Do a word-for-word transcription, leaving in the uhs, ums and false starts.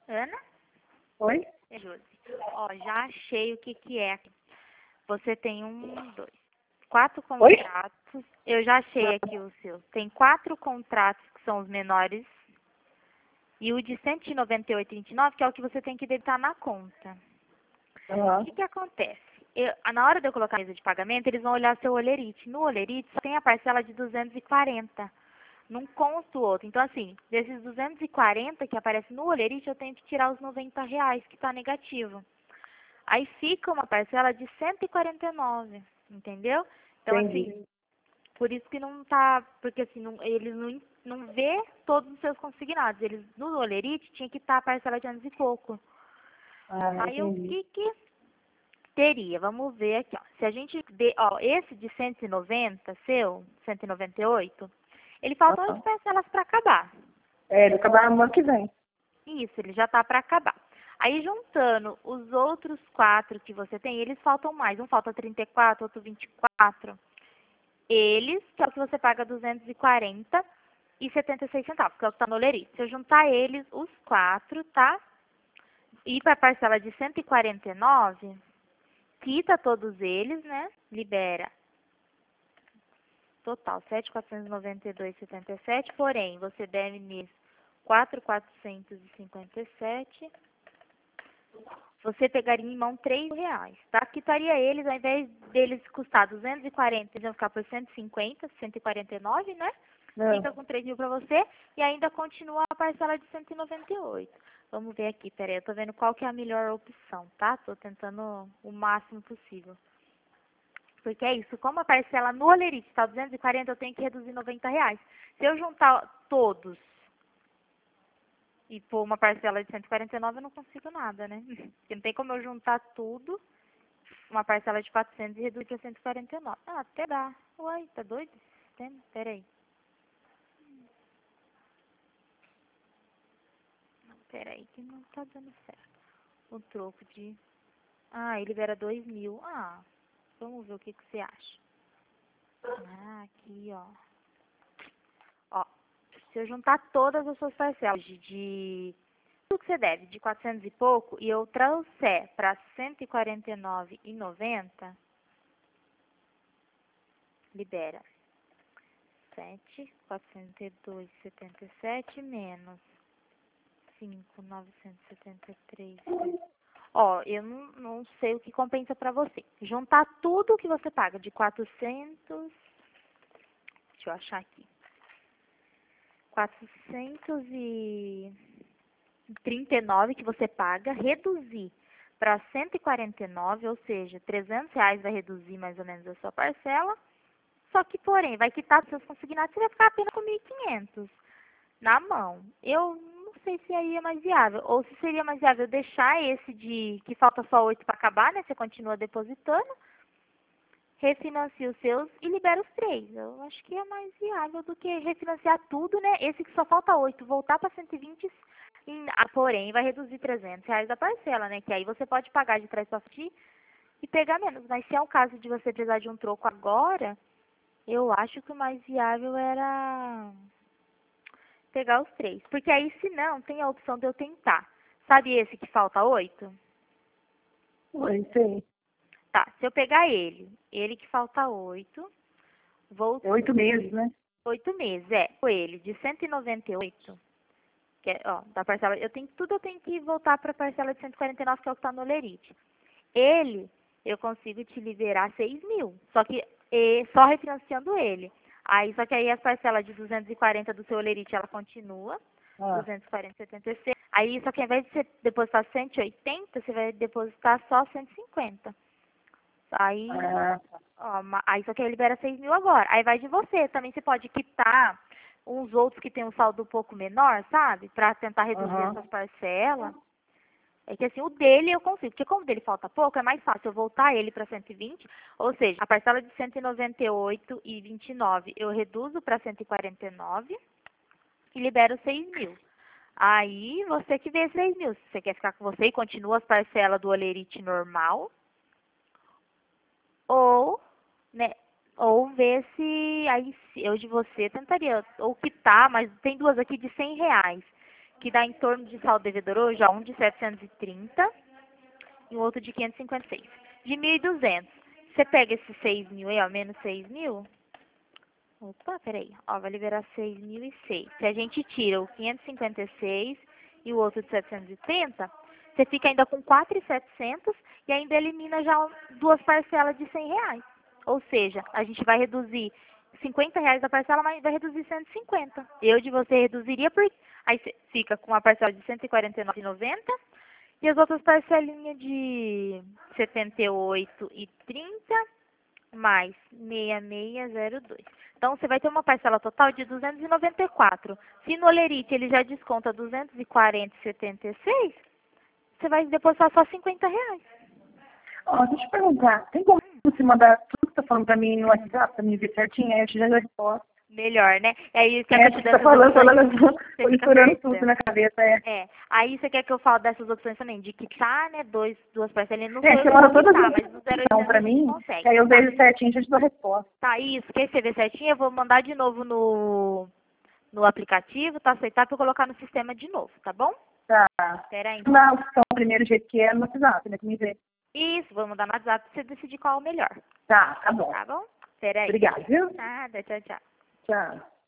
Ana? Oi? É Josi. Ó, já achei o que que é. Você tem um, dois, quatro Oi? contratos. Eu já achei aqui o seu. Tem quatro contratos que são os menores. E o de cento e noventa e oito vírgula vinte e nove, que é o que você tem que debitar na conta. O Aham. que que acontece? Eu, na hora de eu colocar a mesa de pagamento, eles vão olhar seu olerite. No olerite só tem a parcela de duzentos e quarenta. Não consta o outro. Então, assim, desses duzentos e quarenta que aparece no olerite, eu tenho que tirar os noventa reais, que está negativo. Aí fica uma parcela de cento e quarenta e nove, entendeu? Então, Entendi. assim, por isso que não tá, porque assim, não, eles não, não vê todos os seus consignados. Eles, no olerite, tinha que estar a parcela de anos e pouco. Ah, Aí o entendi. que que teria? Vamos ver aqui, ó. Se a gente, de, ó, esse de cento e noventa, seu, cento e noventa e oito, ele faltam oito Aham. parcelas para acabar. É, ele acabar no ano que vem. Isso, ele já está para acabar. Aí, juntando os outros quatro que você tem, eles faltam mais. Um falta trinta e quatro, outro vinte e quatro. Eles, que é o que você paga duzentos e quarenta e setenta e seis centavos, que é o que está no olerite. Se eu juntar eles, os quatro, tá? E para a parcela de cento e quarenta e nove, quita todos eles, né? Libera total sete mil quatrocentos e noventa e dois vírgula setenta e sete, porém, você deve neles quatro mil quatrocentos e cinquenta e sete. Você pegaria em mão três reais, tá? Quitaria eles, ao invés deles custar duzentos e quarenta, eles vão ficar por cento e cinquenta, cento e quarenta e nove, né? É. Fica com três mil para você e ainda continua a parcela de cento e noventa e oito. Vamos ver aqui, peraí, eu tô vendo qual que é a melhor opção, tá? Tô tentando o máximo possível. Porque é isso, como a parcela no olerite está duzentos e quarenta, eu tenho que reduzir noventa reais. Se eu juntar todos e pôr uma parcela de cento e quarenta e nove, eu não consigo nada, né? Porque não tem como eu juntar tudo, uma parcela de quatrocentos e reduzir para cento e quarenta e nove. Ah, até dá. Uai, tá doido esse sistema? Peraí. Não, peraí, que não tá dando certo. O troco de... Ah, ele libera dois mil. Ah, vamos ver o que, que você acha. Ah, aqui, ó. Ó, se eu juntar todas as suas parcelas de, de tudo que você deve, de quatrocentos e pouco, e eu trouxer para cento e quarenta e nove reais e noventa centavos, libera sete mil quatrocentos e dois vírgula setenta e sete menos cinco mil novecentos e setenta e três. Ó, eu não, não sei o que compensa para você. Juntar tudo que você paga de quatrocentos, deixa eu achar aqui, quatrocentos e trinta e nove que você paga, reduzir para cento e quarenta e nove, ou seja, trezentos reais vai reduzir mais ou menos a sua parcela. Só que, porém, vai quitar dos seus consignados, você vai ficar apenas com mil e quinhentos na mão. Eu não sei se aí é mais viável, ou se seria mais viável deixar esse de que falta só oito para acabar, né? Você continua depositando, refinancia os seus e libera os três. Eu acho que é mais viável do que refinanciar tudo, né? Esse que só falta oito, voltar para cento e vinte, em- ah, porém, vai reduzir trezentos reais a parcela, né? Que aí você pode pagar de trás para frente e pegar menos. Mas se é o caso de você precisar de um troco agora, eu acho que o mais viável era pegar os três. Porque aí, se não, tem a opção de eu tentar. Sabe esse que falta oito? Oi, sei. Tá, se eu pegar ele, ele que falta oito, vou É oito meses, né? oito meses, é, com ele, de cento e noventa e oito, que é, ó, da parcela, eu tenho, tudo eu tenho que voltar para a parcela de cento e quarenta e nove, que é o que está no Lerite. Ele, eu consigo te liberar seis mil, só que e, só refinanciando ele. Aí, só que aí as parcelas de duzentos e quarenta do seu Olerite, ela continua, Ah. duzentos e quarenta, setenta e seis. Aí, só que ao invés de você depositar cento e oitenta, você vai depositar só cento e cinquenta. Aí, Ah, ó, ma- aí só que aí libera seis mil agora. Aí vai de você. Também você pode quitar uns outros que tem um saldo um pouco menor, sabe? Pra tentar reduzir aham. essas parcelas. É que assim, o dele eu consigo, porque como dele falta pouco, é mais fácil eu voltar ele para cento e vinte, ou seja, a parcela de cento e noventa e oito e vinte e nove eu reduzo para cento e quarenta e nove e libero seis mil. Aí você que vê seis mil, se você quer ficar com você e continua as parcelas do Olerite normal, ou, né, ou ver se aí se eu de você tentaria, ou quitar, mas tem duas aqui de cem reais, que dá em torno de saldo devedor hoje, ó, um de setecentos e trinta e o outro de quinhentos e cinquenta e seis. De mil e duzentos. Você pega esses seis mil aí, ó, menos seis mil. Opa, peraí. Ó, vai liberar seis mil e seis. Se a gente tira o quinhentos e cinquenta e seis e o outro de setecentos e trinta, você fica ainda com quatro mil e setecentos e ainda elimina já duas parcelas de cem reais. Ou seja, a gente vai reduzir cinquenta reais da parcela, mas vai reduzir cento e cinquenta. Eu de você reduziria, por... aí você fica com uma parcela de cento e quarenta e nove reais e noventa centavos e as outras parcelinhas de setenta e oito reais e trinta centavos mais seis mil seiscentos e dois. Então, você vai ter uma parcela total de duzentos e noventa e quatro. Se no Olerite ele já desconta duzentos e quarenta reais e setenta e seis, você vai depositar só cinquenta reais. Ó, deixa eu te perguntar, tem como você mandar tudo que você tá falando pra mim no WhatsApp, pra mim ver certinho? Aí eu te dou a resposta. Melhor, né? E aí, quer É, que eu te você dê tá essas falando, opções? falando, Você tô fica misturando perdendo. tudo na cabeça, é. É. Aí você quer que eu fale dessas opções também, de quitar, né, dois, duas parcelinhas. Não É, sou eu você que vou manda todas quitar, as mas no zero opções oitocentos pra a gente mim, consegue. que aí eu Tá, vejo certinho e já te dou a resposta. tá, isso. Quer você ver certinho? Eu vou mandar de novo no, no aplicativo, tá? Aceitar pra eu colocar no sistema de novo, tá bom? Tá. Espera aí. Na opção, o primeiro jeito que é no WhatsApp, né, que me vê. Isso, vou mandar no WhatsApp pra você decidir qual é o melhor. Tá, tá bom. Tá bom? Espera aí. Obrigada, viu? Nada, tchau, tchau. Tchau.